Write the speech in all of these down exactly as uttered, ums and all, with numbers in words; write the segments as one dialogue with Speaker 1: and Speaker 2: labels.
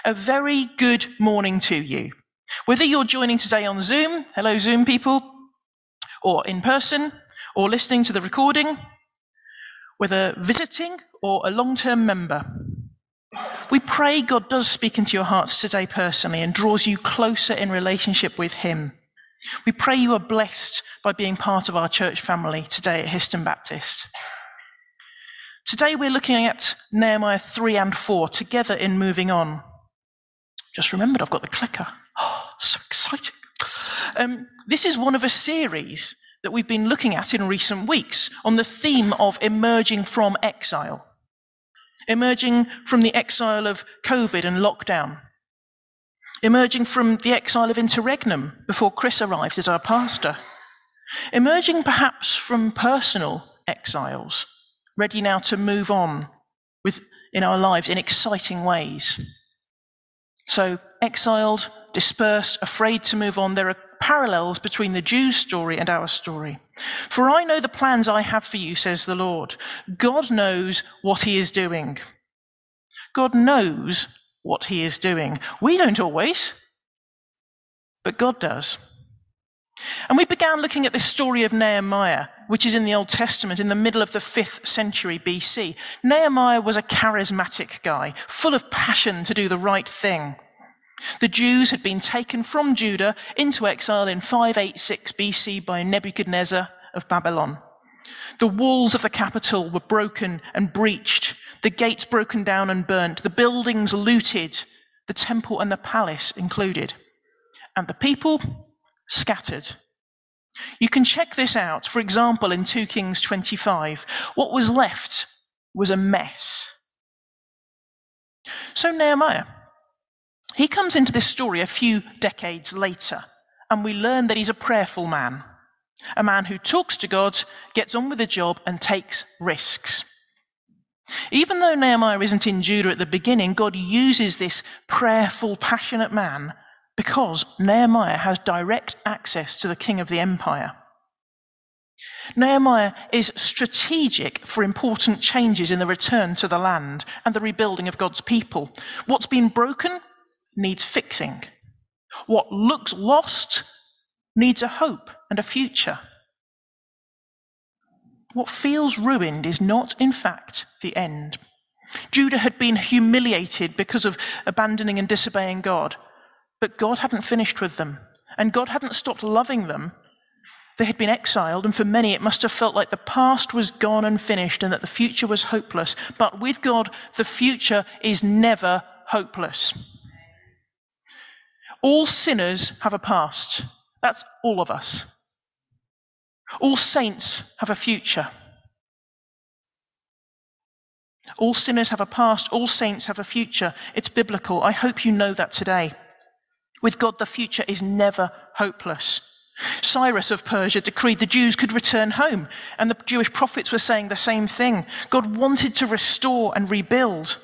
Speaker 1: A very good morning to you. Whether you're joining today on Zoom, hello Zoom people, or in person, or listening to the recording, whether visiting or a long-term member, we pray God does speak into your hearts today personally and draws you closer in relationship with him. We pray you are blessed by being part of our church family today at Histon Baptist. Today we're looking at Nehemiah three and four together in Moving On. Just remembered I've got the clicker. Oh, so exciting. Um, this is one of a series that we've been looking at in recent weeks on the theme of emerging from exile. Emerging from the exile of COVID and lockdown. Emerging from the exile of Interregnum before Chris arrived as our pastor. Emerging perhaps from personal exiles, ready now to move on with in our lives in exciting ways. So, exiled, dispersed, afraid to move on, there are parallels between the Jews' story and our story. For I know the plans I have for you, says the Lord. God knows what he is doing. God knows what he is doing. We don't always, but God does. And we began looking at this story of Nehemiah, which is in the Old Testament, in the middle of the fifth century B C. Nehemiah was a charismatic guy, full of passion to do the right thing. The Jews had been taken from Judah into exile in five eighty-six B C by Nebuchadnezzar of Babylon. The walls of the capital were broken and breached, the gates broken down and burnt, the buildings looted, the temple and the palace included, and the people scattered. You can check this out, for example, in two Kings twenty-five. What was left was a mess. So Nehemiah, he comes into this story a few decades later, and we learn that he's a prayerful man, a man who talks to God, gets on with the job, and takes risks. Even though Nehemiah isn't in Judah at the beginning, God uses this prayerful, passionate man because Nehemiah has direct access to the king of the empire. Nehemiah is strategic for important changes in the return to the land and the rebuilding of God's people. What's been broken needs fixing. What looks lost needs a hope and a future. What feels ruined is not, in fact, the end. Judah had been humiliated because of abandoning and disobeying God. But God hadn't finished with them, and God hadn't stopped loving them. They had been exiled, and for many it must have felt like the past was gone and finished and that the future was hopeless. But with God, the future is never hopeless. All sinners have a past. That's all of us. All saints have a future. All sinners have a past. All saints have a future. It's biblical. I hope you know that today. With God, the future is never hopeless. Cyrus of Persia decreed the Jews could return home, and the Jewish prophets were saying the same thing. God wanted to restore and rebuild.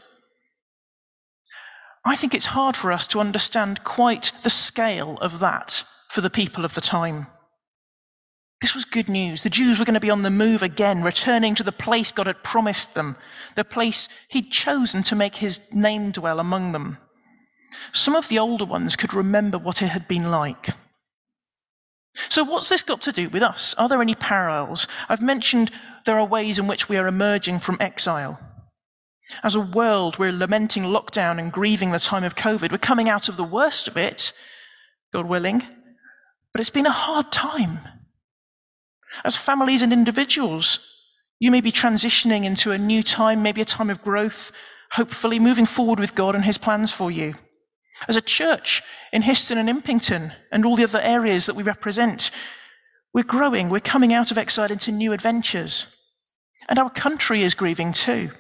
Speaker 1: I think it's hard for us to understand quite the scale of that for the people of the time. This was good news. The Jews were going to be on the move again, returning to the place God had promised them, the place he'd chosen to make his name dwell among them. Some of the older ones could remember what it had been like. So what's this got to do with us? Are there any parallels? I've mentioned there are ways in which we are emerging from exile. As a world, we're lamenting lockdown and grieving the time of COVID. We're coming out of the worst of it, God willing, but it's been a hard time. As families and individuals, you may be transitioning into a new time, maybe a time of growth, hopefully moving forward with God and his plans for you. As a church in Histon and Impington and all the other areas that we represent, we're growing, we're coming out of exile into new adventures. And our country is grieving too.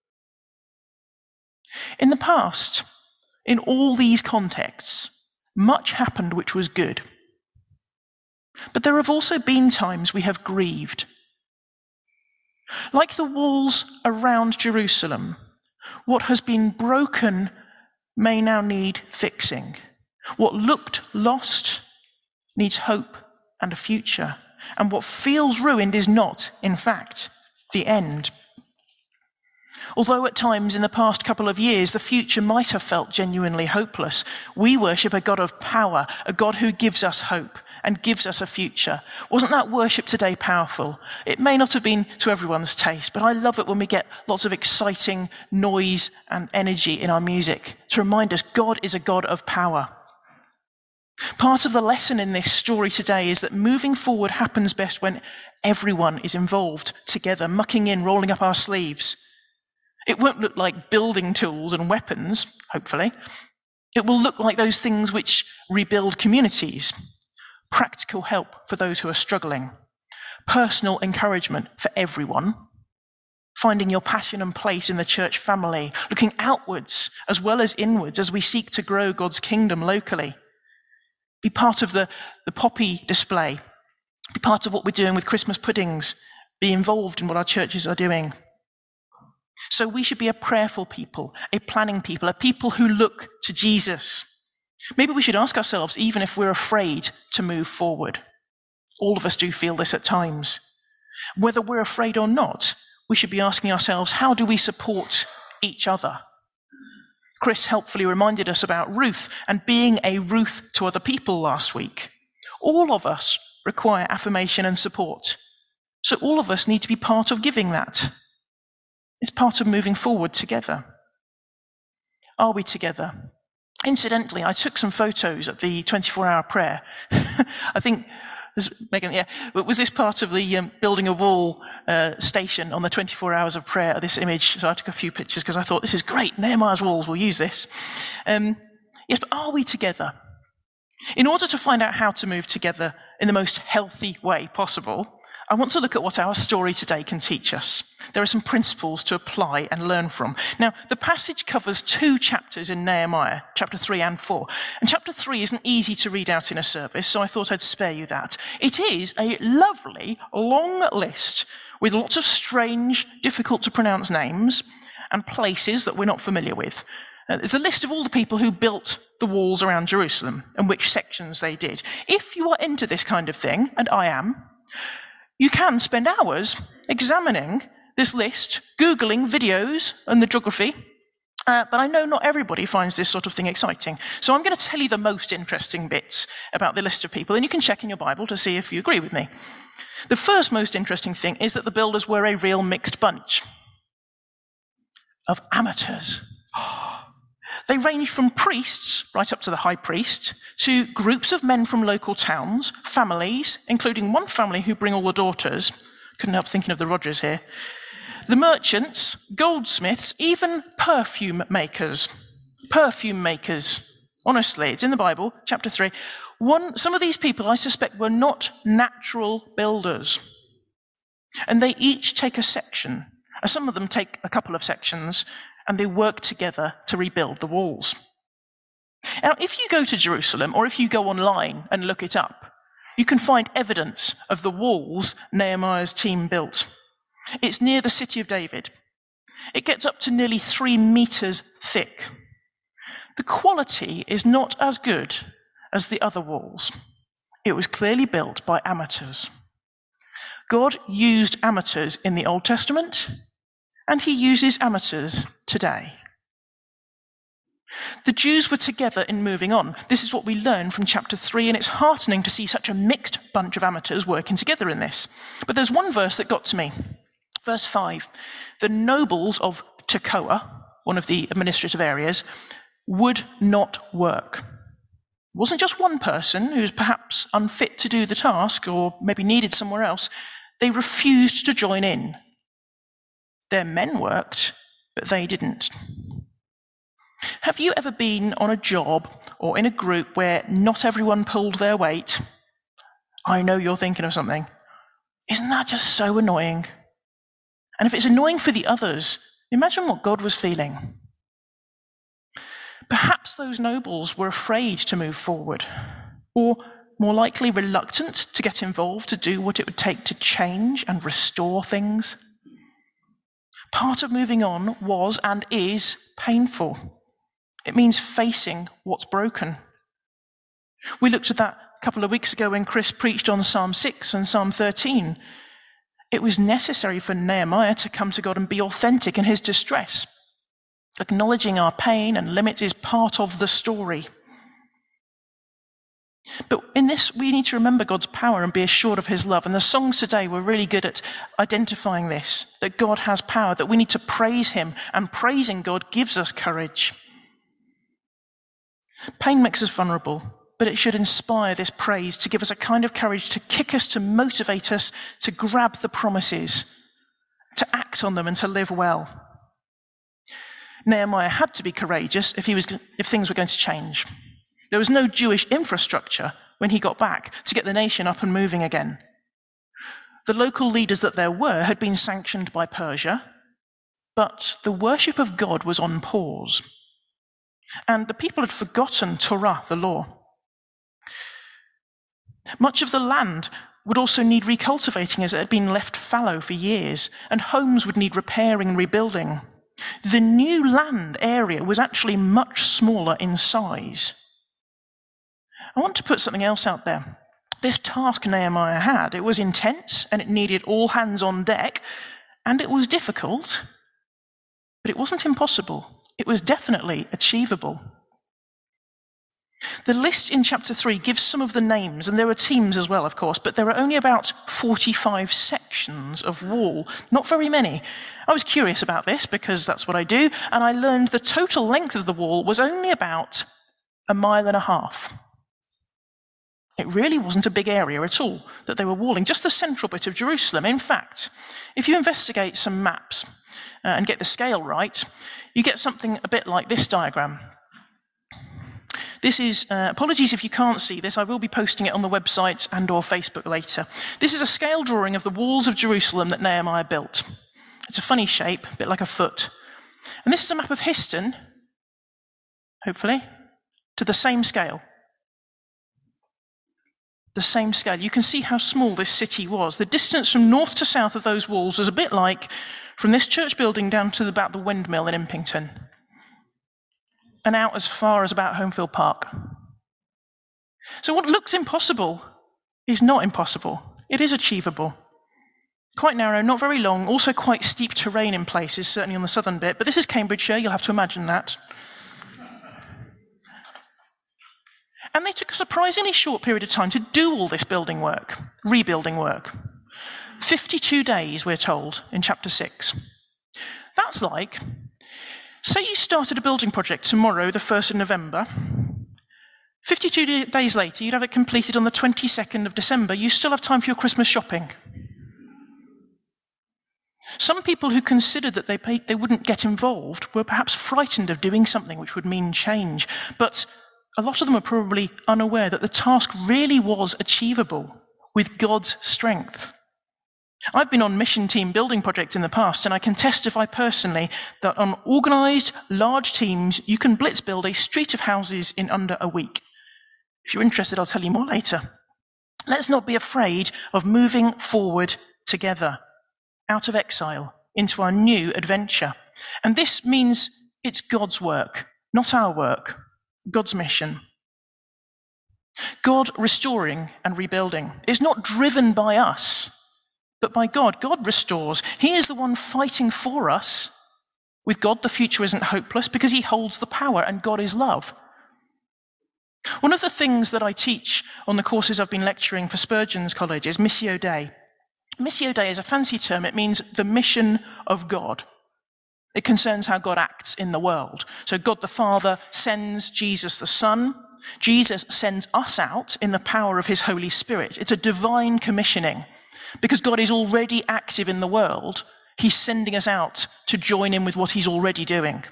Speaker 1: In the past, in all these contexts, much happened which was good. But there have also been times we have grieved. Like the walls around Jerusalem, what has been broken may now need fixing. What looked lost needs hope and a future. And what feels ruined is not, in fact, the end. Although at times in the past couple of years the future might have felt genuinely hopeless, we worship a God of power, a God who gives us hope and gives us a future. Wasn't that worship today powerful? It may not have been to everyone's taste, but I love it when we get lots of exciting noise and energy in our music to remind us God is a God of power. Part of the lesson in this story today is that moving forward happens best when everyone is involved together, mucking in, rolling up our sleeves. It won't look like building tools and weapons, hopefully. It will look like those things which rebuild communities. Practical help for those who are struggling, personal encouragement for everyone, finding your passion and place in the church family, looking outwards as well as inwards as we seek to grow God's kingdom locally. Be part of the, the poppy display, be part of what we're doing with Christmas puddings, be involved in what our churches are doing. So we should be a prayerful people, a planning people, a people who look to Jesus. Maybe we should ask ourselves, even if we're afraid to move forward. All of us do feel this at times. Whether we're afraid or not, we should be asking ourselves, how do we support each other? Chris helpfully reminded us about Ruth and being a Ruth to other people last week. All of us require affirmation and support. So all of us need to be part of giving that. It's part of moving forward together. Are we together? Incidentally, I took some photos at the twenty-four hour prayer. I think, Megan, yeah, was this part of the um, building a wall uh, station on the twenty-four hours of prayer, this image? So I took a few pictures because I thought, this is great, Nehemiah's walls, we'll use this. Um, yes, but are we together? In order to find out how to move together in the most healthy way possible, I want to look at what our story today can teach us. There are some principles to apply and learn from. Now, the passage covers two chapters in Nehemiah, chapter three and four. And chapter three isn't easy to read out in a service, so I thought I'd spare you that. It is a lovely, long list with lots of strange, difficult to pronounce names and places that we're not familiar with. Uh, it's a list of all the people who built the walls around Jerusalem and which sections they did. If you are into this kind of thing, and I am, you can spend hours examining this list, Googling videos and the geography, uh, but I know not everybody finds this sort of thing exciting. So I'm going to tell you the most interesting bits about the list of people, and you can check in your Bible to see if you agree with me. The first most interesting thing is that the builders were a real mixed bunch of amateurs. They ranged from priests, right up to the high priest, to groups of men from local towns, families, including one family who bring all the daughters. Couldn't help thinking of the Rogers here. The merchants, goldsmiths, even perfume makers. Perfume makers. Honestly, it's in the Bible, chapter three. One, some of these people, I suspect, were not natural builders. And they each take a section. Some of them take a couple of sections, and they work together to rebuild the walls. Now, if you go to Jerusalem, or if you go online and look it up, you can find evidence of the walls Nehemiah's team built. It's near the city of David. It gets up to nearly three meters thick. The quality is not as good as the other walls. It was clearly built by amateurs. God used amateurs in the Old Testament, and he uses amateurs today. The Jews were together in moving on. This is what we learn from chapter three, and it's heartening to see such a mixed bunch of amateurs working together in this. But there's one verse that got to me. Verse five. The nobles of Tekoa, one of the administrative areas, would not work. It wasn't just one person who was perhaps unfit to do the task or maybe needed somewhere else. They refused to join in. Their men worked, but they didn't. Have you ever been on a job or in a group where not everyone pulled their weight? I know you're thinking of something. Isn't that just so annoying? And if it's annoying for the others, imagine what God was feeling. Perhaps those nobles were afraid to move forward, or more likely reluctant to get involved to do what it would take to change and restore things. Part of moving on was and is painful. It means facing what's broken. We looked at that a couple of weeks ago when Chris preached on Psalm six and Psalm thirteen. It was necessary for Nehemiah to come to God and be authentic in his distress. Acknowledging our pain and limits is part of the story. But in this, we need to remember God's power and be assured of his love. And the songs today were really good at identifying this, that God has power, that we need to praise him, and praising God gives us courage. Pain makes us vulnerable, but it should inspire this praise to give us a kind of courage to kick us, to motivate us, to grab the promises, to act on them and to live well. Nehemiah had to be courageous if he was, if things were going to change. There was no Jewish infrastructure when he got back to get the nation up and moving again. The local leaders that there were had been sanctioned by Persia, but the worship of God was on pause. And the people had forgotten Torah, the law. Much of the land would also need recultivating as it had been left fallow for years, and homes would need repairing and rebuilding. The new land area was actually much smaller in size. I want to put something else out there. This task Nehemiah had, it was intense and it needed all hands on deck, and it was difficult, but it wasn't impossible. It was definitely achievable. The list in chapter three gives some of the names, and there are teams as well, of course, but there are only about forty-five sections of wall, not very many. I was curious about this because that's what I do, and I learned the total length of the wall was only about a mile and a half. It really wasn't a big area at all that they were walling, just the central bit of Jerusalem. In fact, if you investigate some maps uh, and get the scale right, you get something a bit like this diagram. This is, uh, apologies if you can't see this, I will be posting it on the website and or Facebook later. This is a scale drawing of the walls of Jerusalem that Nehemiah built. It's a funny shape, a bit like a foot. And this is a map of Histon, hopefully, to the same scale. The same scale. You can see how small this city was. The distance from north to south of those walls was a bit like from this church building down to about the windmill in Impington, and out as far as about Homefield Park. So what looks impossible is not impossible. It is achievable. Quite narrow, not very long, also quite steep terrain in places, certainly on the southern bit, but this is Cambridgeshire, you'll have to imagine that. And they took a surprisingly short period of time to do all this building work, rebuilding work. fifty-two days, we're told, in chapter six. That's like, say you started a building project tomorrow, the first of November. fifty-two days later, you'd have it completed on the twenty-second of December. You still have time for your Christmas shopping. Some people who considered that they, paid, they wouldn't get involved were perhaps frightened of doing something which would mean change. But a lot of them were probably unaware that the task really was achievable with God's strength. I've been on mission team building projects in the past, and I can testify personally that on organised, large teams, you can blitz build a street of houses in under a week. If you're interested, I'll tell you more later. Let's not be afraid of moving forward together, out of exile, into our new adventure. And this means it's God's work, not our work. God's mission. God restoring and rebuilding is not driven by us, but by God. God restores. He is the one fighting for us. With God, the future isn't hopeless because he holds the power and God is love. One of the things that I teach on the courses I've been lecturing for Spurgeon's College is Missio Dei. Missio Dei is a fancy term. It means the mission of God. It concerns how God acts in the world. So God the Father sends Jesus the Son. Jesus sends us out in the power of his Holy Spirit. It's a divine commissioning. Because God is already active in the world, he's sending us out to join in with what he's already doing.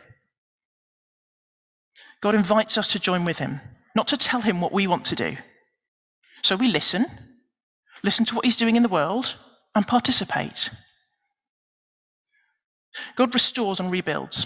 Speaker 1: God invites us to join with him, not to tell him what we want to do. So we listen, listen to what he's doing in the world, and participate. God restores and rebuilds.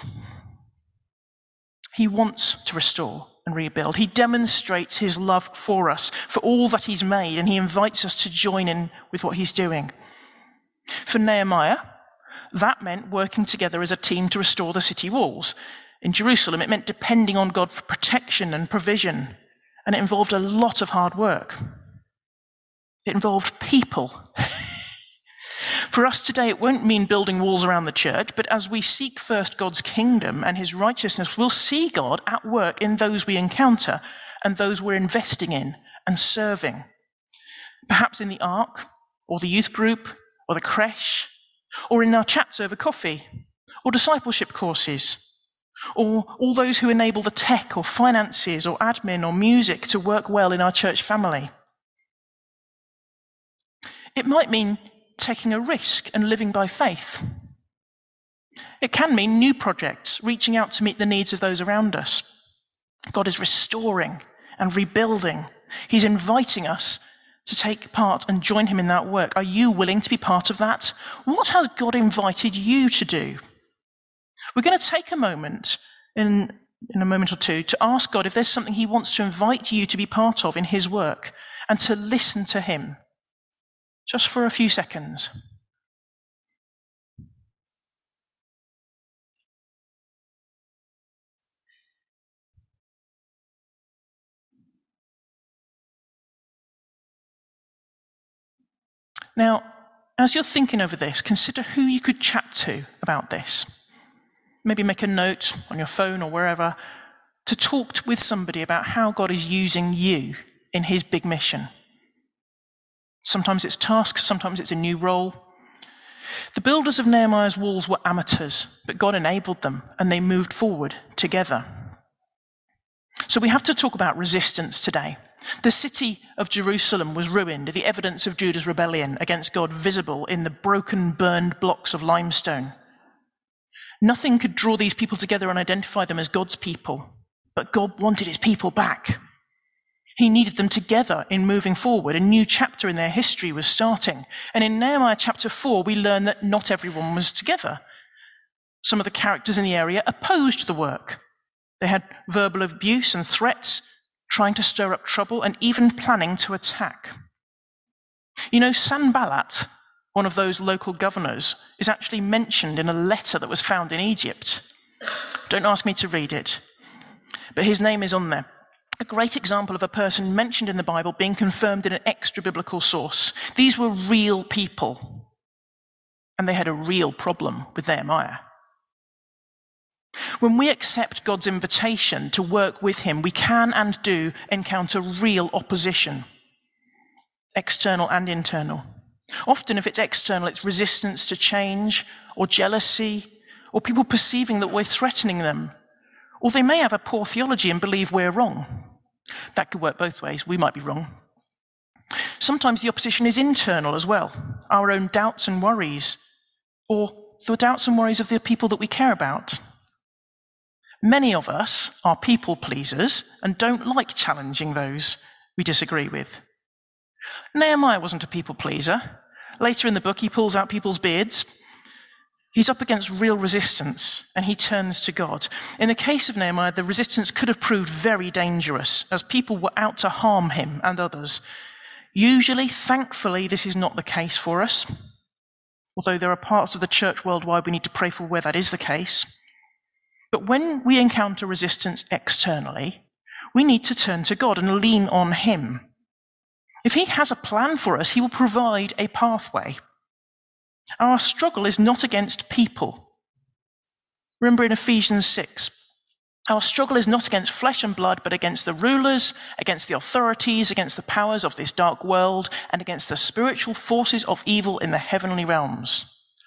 Speaker 1: He wants to restore and rebuild. He demonstrates his love for us, for all that he's made, and he invites us to join in with what he's doing. For Nehemiah, that meant working together as a team to restore the city walls. In Jerusalem, it meant depending on God for protection and provision, and it involved a lot of hard work. It involved people. For us today, it won't mean building walls around the church, but as we seek first God's kingdom and his righteousness, we'll see God at work in those we encounter and those we're investing in and serving. Perhaps in the Ark, or the youth group, or the creche, or in our chats over coffee, or discipleship courses, or all those who enable the tech or finances or admin or music to work well in our church family. It might mean taking a risk and living by faith. It can mean new projects, reaching out to meet the needs of those around us. God is restoring and rebuilding. He's inviting us to take part and join him in that work. Are you willing to be part of that? What has God invited you to do? We're going to take a moment in, in a moment or two to ask God if there's something he wants to invite you to be part of in his work and to listen to him. Just for a few seconds. Now, as you're thinking over this, consider who you could chat to about this. Maybe make a note on your phone or wherever to talk with somebody about how God is using you in his big mission. Sometimes it's tasks, sometimes it's a new role. The builders of Nehemiah's walls were amateurs, but God enabled them and they moved forward together. So we have to talk about resistance today. The city of Jerusalem was ruined, the evidence of Judah's rebellion against God visible in the broken, burned blocks of limestone. Nothing could draw these people together and identify them as God's people, but God wanted his people back. He needed them together in moving forward. A new chapter in their history was starting. And in Nehemiah chapter four, we learn that not everyone was together. Some of the characters in the area opposed the work. They had verbal abuse and threats, trying to stir up trouble, and even planning to attack. You know, Sanballat, one of those local governors, is actually mentioned in a letter that was found in Egypt. Don't ask me to read it, but his name is on there. A great example of a person mentioned in the Bible being confirmed in an extra-biblical source. These were real people, and they had a real problem with Nehemiah. When we accept God's invitation to work with him, we can and do encounter real opposition, external and internal. Often, if it's external, it's resistance to change, or jealousy, or people perceiving that we're threatening them. Or they may have a poor theology and believe we're wrong. That could work both ways. We might be wrong. Sometimes the opposition is internal as well, our own doubts and worries, or the doubts and worries of the people that we care about. Many of us are people pleasers and don't like challenging those we disagree with. Nehemiah wasn't a people pleaser. Later in the book, he pulls out people's beards. He's up against real resistance, and he turns to God. In the case of Nehemiah, the resistance could have proved very dangerous, as people were out to harm him and others. Usually, thankfully, this is not the case for us, although there are parts of the church worldwide we need to pray for where that is the case. But when we encounter resistance externally, we need to turn to God and lean on him. If he has a plan for us, he will provide a pathway. Our struggle is not against people. Remember in Ephesians six, our struggle is not against flesh and blood, but against the rulers, against the authorities, against the powers of this dark world, and against the spiritual forces of evil in the heavenly realms.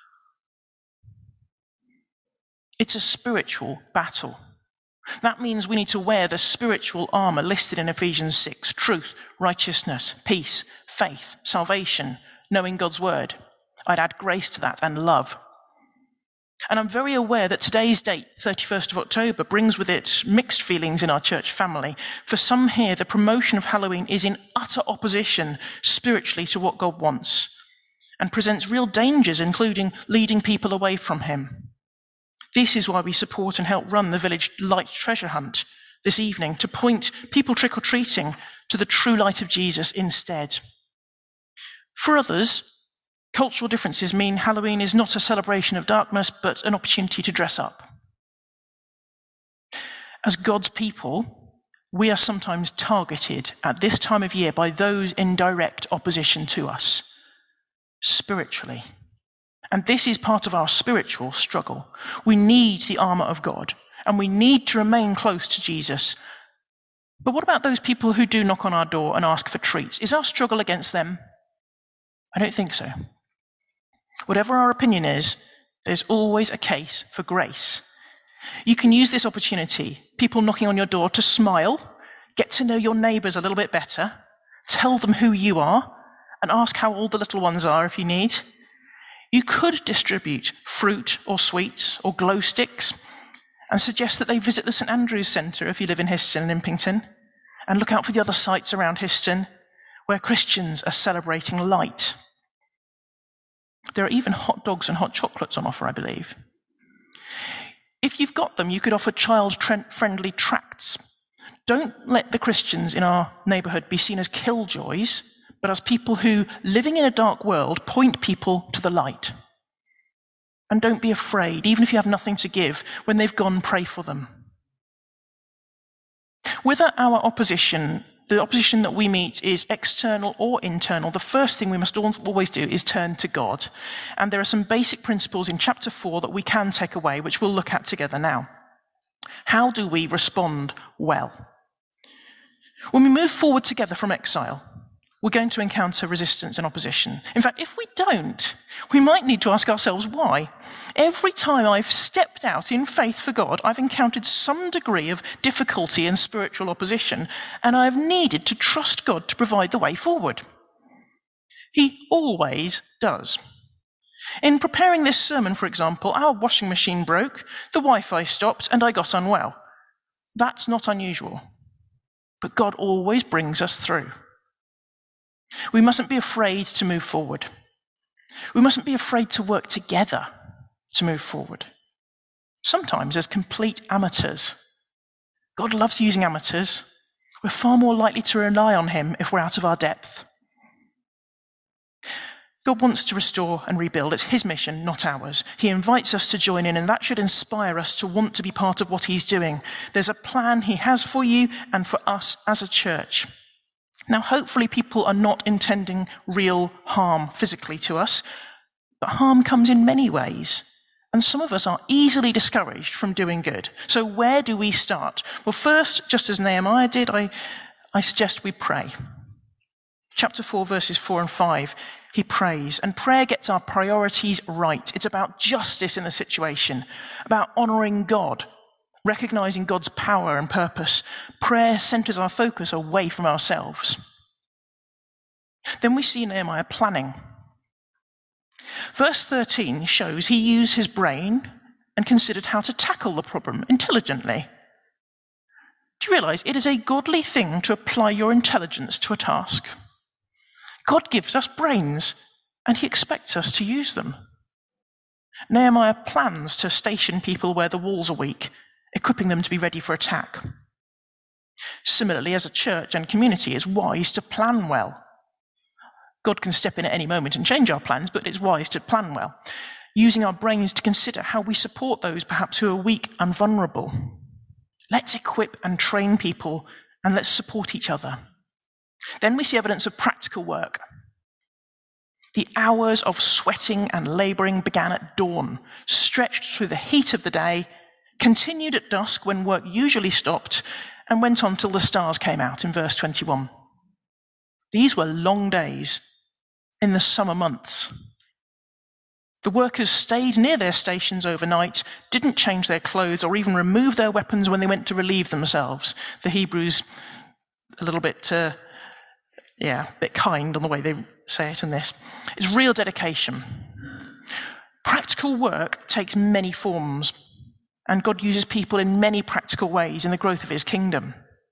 Speaker 1: It's a spiritual battle. That means we need to wear the spiritual armor listed in Ephesians six: truth, righteousness, peace, faith, salvation, knowing God's word. I'd add grace to that, and love. And I'm very aware that today's date, thirty-first of October, brings with it mixed feelings in our church family. For some here, the promotion of Halloween is in utter opposition spiritually to what God wants, and presents real dangers, including leading people away from him. This is why we support and help run the village light treasure hunt this evening, to point people trick-or-treating to the true light of Jesus instead. For others, cultural differences mean Halloween is not a celebration of darkness, but an opportunity to dress up. As God's people, we are sometimes targeted at this time of year by those in direct opposition to us, spiritually. And this is part of our spiritual struggle. We need the armour of God, and we need to remain close to Jesus. But what about those people who do knock on our door and ask for treats? Is our struggle against them? I don't think so. Whatever our opinion is, there's always a case for grace. You can use this opportunity, people knocking on your door, to smile, get to know your neighbours a little bit better, tell them who you are, and ask how old the little ones are if you need. You could distribute fruit or sweets or glow sticks and suggest that they visit the St Andrew's Centre if you live in Histon and Impington, and look out for the other sites around Histon where Christians are celebrating light. There are even hot dogs and hot chocolates on offer, I believe. If you've got them, you could offer child-friendly tracts. Don't let the Christians in our neighbourhood be seen as killjoys, but as people who, living in a dark world, point people to the light. And don't be afraid, even if you have nothing to give, when they've gone, pray for them. Whether our opposition, the opposition that we meet, is external or internal, the first thing we must always do is turn to God. And there are some basic principles in chapter four that we can take away, which we'll look at together now. How do we respond well? When we move forward together from exile, we're going to encounter resistance and opposition. In fact, if we don't, we might need to ask ourselves why. Every time I've stepped out in faith for God, I've encountered some degree of difficulty and spiritual opposition, and I've needed to trust God to provide the way forward. He always does. In preparing this sermon, for example, our washing machine broke, the Wi-Fi stopped, and I got unwell. That's not unusual, but God always brings us through. We mustn't be afraid to move forward. We mustn't be afraid to work together to move forward. Sometimes as complete amateurs. God loves using amateurs. We're far more likely to rely on him if we're out of our depth. God wants to restore and rebuild. It's his mission, not ours. He invites us to join in, and that should inspire us to want to be part of what he's doing. There's a plan he has for you and for us as a church. Now, hopefully people are not intending real harm physically to us, but harm comes in many ways, and some of us are easily discouraged from doing good. So where do we start? Well, first, just as Nehemiah did, I, I suggest we pray. Chapter four, verses four and five, he prays, and prayer gets our priorities right. It's about justice in the situation, about honouring God, recognizing God's power and purpose. Prayer centers our focus away from ourselves. Then we see Nehemiah planning. Verse thirteen shows he used his brain and considered how to tackle the problem intelligently. Do you realize it is a godly thing to apply your intelligence to a task? God gives us brains, and he expects us to use them. Nehemiah plans to station people where the walls are weak, equipping them to be ready for attack. Similarly, as a church and community, it's wise to plan well. God can step in at any moment and change our plans, but it's wise to plan well, using our brains to consider how we support those perhaps who are weak and vulnerable. Let's equip and train people, and let's support each other. Then we see evidence of practical work. The hours of sweating and labouring began at dawn, stretched through the heat of the day, continued at dusk when work usually stopped, and went on till the stars came out in verse twenty-one. These were long days in the summer months. The workers stayed near their stations overnight, didn't change their clothes or even remove their weapons when they went to relieve themselves. The Hebrews, a little bit, uh, yeah, a bit kind on the way they say it in this. It's real dedication. Practical work takes many forms, and God uses people in many practical ways in the growth of his kingdom.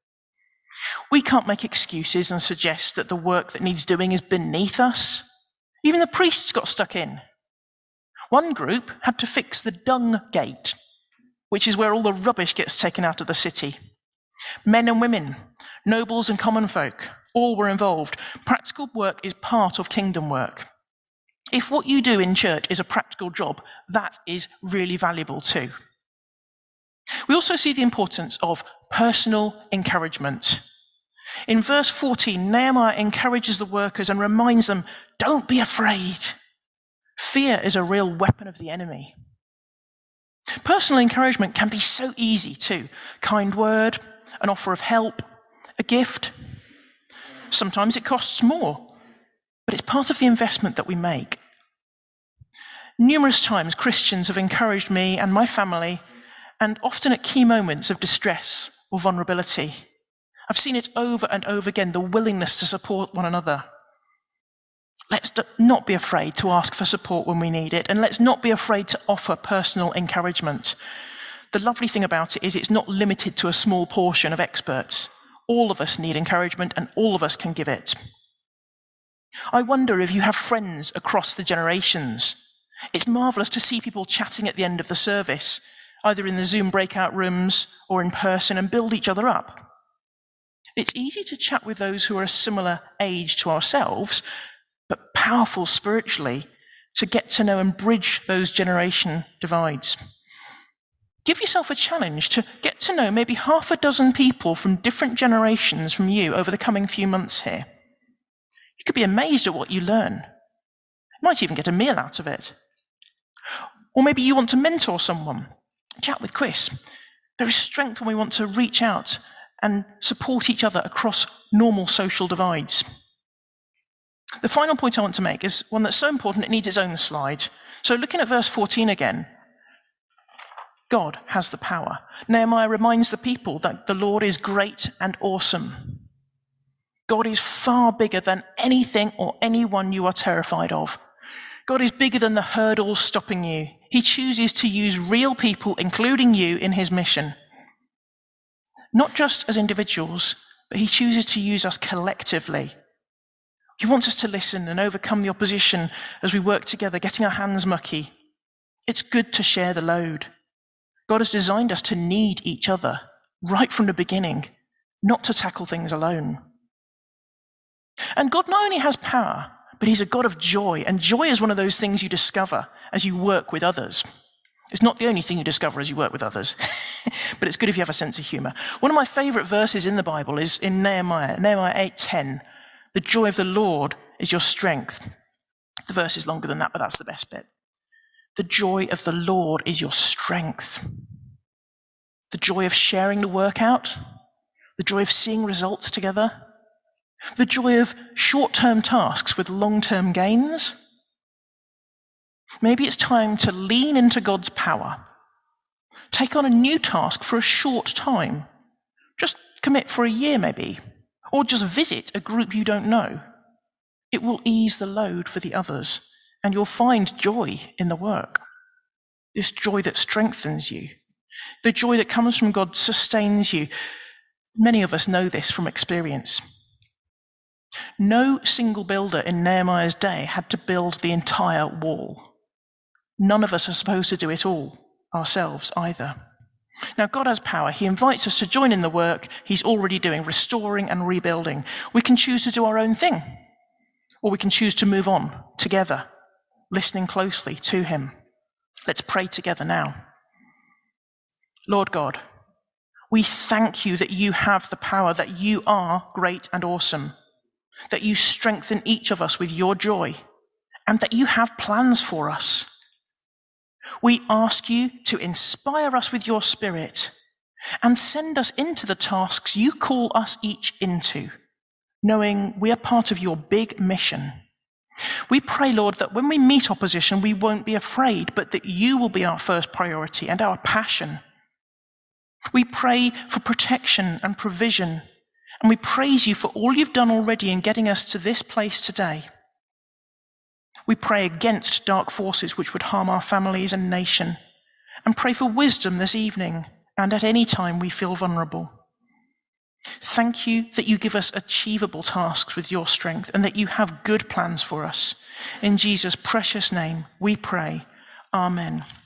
Speaker 1: We can't make excuses and suggest that the work that needs doing is beneath us. Even the priests got stuck in. One group had to fix the dung gate, which is where all the rubbish gets taken out of the city. Men and women, nobles and common folk, all were involved. Practical work is part of kingdom work. If what you do in church is a practical job, that is really valuable too. We also see the importance of personal encouragement. In verse fourteen, Nehemiah encourages the workers and reminds them, don't be afraid. Fear is a real weapon of the enemy. Personal encouragement can be so easy too. Kind word, an offer of help, a gift. Sometimes it costs more, but it's part of the investment that we make. Numerous times Christians have encouraged me and my family, and often at key moments of distress or vulnerability. I've seen it over and over again, the willingness to support one another. Let's not be afraid to ask for support when we need it, and let's not be afraid to offer personal encouragement. The lovely thing about it is it's not limited to a small portion of experts. All of us need encouragement, and all of us can give it. I wonder if you have friends across the generations. It's marvellous to see people chatting at the end of the service, either in the Zoom breakout rooms or in person, and build each other up. It's easy to chat with those who are a similar age to ourselves, but powerful spiritually to get to know and bridge those generation divides. Give yourself a challenge to get to know maybe half a dozen people from different generations from you over the coming few months here. You could be amazed at what you learn. You might even get a meal out of it. Or maybe you want to mentor someone. Chat with Chris. There is strength when we want to reach out and support each other across normal social divides. The final point I want to make is one that's so important it needs its own slide. So looking at verse fourteen again, God has the power. Nehemiah reminds the people that the Lord is great and awesome. God is far bigger than anything or anyone you are terrified of. God is bigger than the hurdles stopping you. He chooses to use real people, including you, in his mission. Not just as individuals, but he chooses to use us collectively. He wants us to listen and overcome the opposition as we work together, getting our hands mucky. It's good to share the load. God has designed us to need each other right from the beginning, not to tackle things alone. And God not only has power, but he's a God of joy, and joy is one of those things you discover as you work with others. It's not the only thing you discover as you work with others, but it's good if you have a sense of humor. One of my favorite verses in the Bible is in Nehemiah, Nehemiah eight ten. The joy of the Lord is your strength. The verse is longer than that, but that's the best bit. The joy of the Lord is your strength. The joy of sharing the work out, the joy of seeing results together, the joy of short-term tasks with long-term gains. Maybe it's time to lean into God's power. Take on a new task for a short time. Just commit for a year maybe. Or just visit a group you don't know. It will ease the load for the others, and you'll find joy in the work. This joy that strengthens you. The joy that comes from God sustains you. Many of us know this from experience. No single builder in Nehemiah's day had to build the entire wall. None of us are supposed to do it all ourselves either. Now, God has power. He invites us to join in the work he's already doing, restoring and rebuilding. We can choose to do our own thing, or we can choose to move on together, listening closely to him. Let's pray together now. Lord God, we thank you that you have the power, that you are great and awesome, that you strengthen each of us with your joy, and that you have plans for us. We ask you to inspire us with your Spirit and send us into the tasks you call us each into, knowing we are part of your big mission. We pray, Lord, that when we meet opposition, we won't be afraid, but that you will be our first priority and our passion. We pray for protection and provision, and we praise you for all you've done already in getting us to this place today. We pray against dark forces which would harm our families and nation, and pray for wisdom this evening and at any time we feel vulnerable. Thank you that you give us achievable tasks with your strength and that you have good plans for us. In Jesus' precious name we pray. Amen.